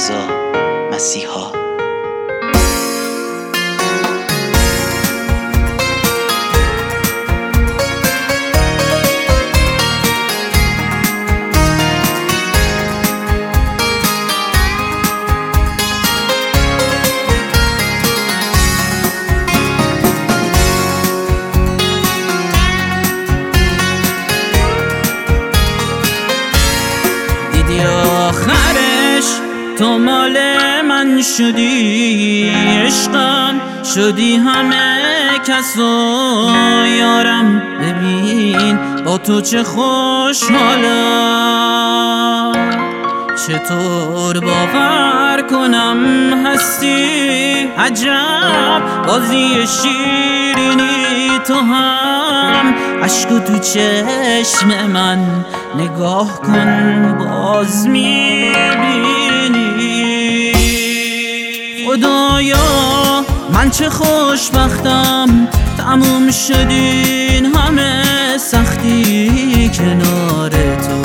رضا مسیحا. آخرش تو مال من شدی، عشقم شدی همه کسو یارم. ببین با تو چه خوشحالم، چطور باور کنم هستی عجب بازی شیرینی تو هم. عشقو تو چشم من نگاه کن باز میبینی. خدایا من چه خوشبختم، تموم شدین همه سختی کنار تو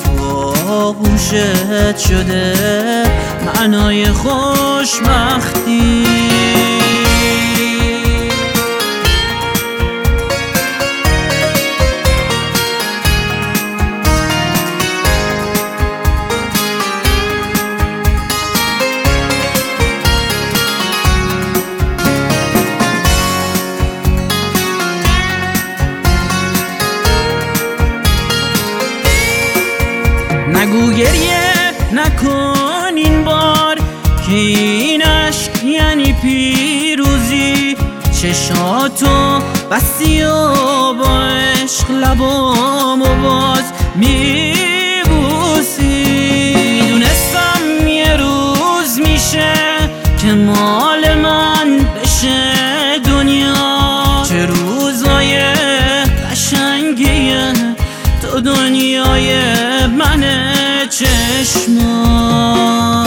آغوشت شده معنای خوشبختی. نگو گریه نکن این بار که این عشق یعنی پیروزی. چشاتو بستی و با عشق لبامو باز میبوسی. میدونستم یه روز میشه که مال من بشه دنیا. چه روزای قشنگیه تو دنیای من چشما.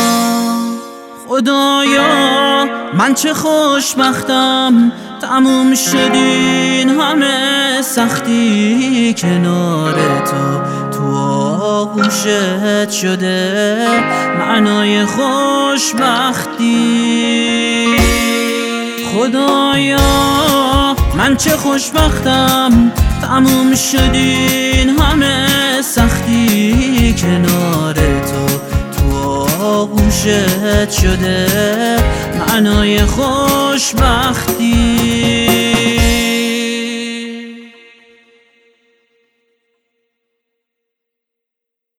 خدایا من چه خوشبختم، تموم شدین همه سختی کنار تو آغوشت شده معنای خوشبختی. خدایا من چه خوشبختم، تموم شدین همه سختی کنار تو آغوشت شده معنای خوشبختی.